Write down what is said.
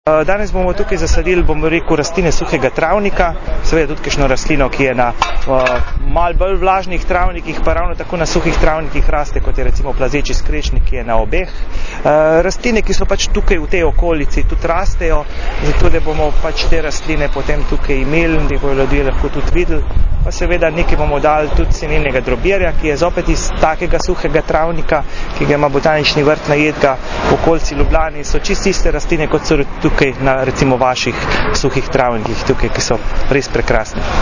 Danes bomo tukaj zasadili, rastline suhega travnika, seveda tudi kakšno rastlino, ki je na malo bolj vlažnih travnikih, pa ravno tako na suhih travnikih raste, kot je recimo plazeči skrečnik, ki je na obeh. Rastline, ki so tukaj v tej okolici, tudi rastejo, zato da bomo te rastline potem tukaj imeli, da bodo ljudje lahko tudi videli. Pa seveda nekaj bomo dali tudi senenega drobirja, ki je zopet iz takega suhega travnika, ki ga ima botanični vrt najetega v okolici Ljubljane. So čisto iste rastline, kot so tukaj na recimo vaših suhih travnikih tukaj, ki so res prekrasne.